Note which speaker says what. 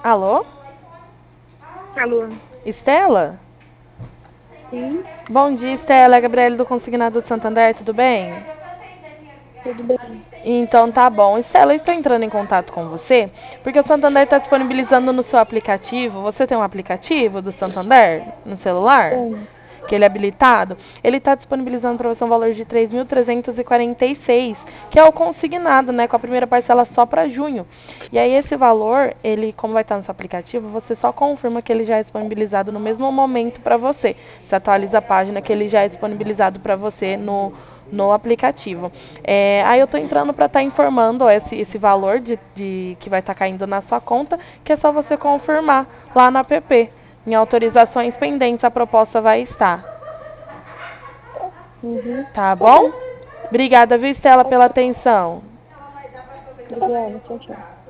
Speaker 1: Alô?
Speaker 2: Alô?
Speaker 1: Estela?
Speaker 2: Sim,
Speaker 1: Bom dia, Estela. É a Gabriele do Consignado de Santander, tudo bem?
Speaker 2: tudo bem.
Speaker 1: Então tá bom. Estela, eu estou entrando em contato com você porque o Santander está disponibilizando no seu aplicativo. Você tem um aplicativo do Santander no celular?
Speaker 2: Tem.
Speaker 1: Que ele é habilitado, ele está disponibilizando para você um valor de 3.346, que é o consignado, né, com a primeira parcela só para junho. E aí esse valor, ele, como vai estar no seu aplicativo, você só confirma que ele já é disponibilizado no mesmo momento para você. Você atualiza a página que ele já é disponibilizado para você no aplicativo. Aí eu estou entrando para estar informando esse valor de que vai estar caindo na sua conta, que é só você confirmar lá no app. Em autorizações pendentes, a proposta vai estar.
Speaker 2: Uhum.
Speaker 1: Tá
Speaker 2: Tá
Speaker 1: bom?
Speaker 2: bom.
Speaker 1: Obrigada, viu, Estela, pela
Speaker 2: Ok.
Speaker 1: atenção.
Speaker 2: Obrigada. Tchau, tchau.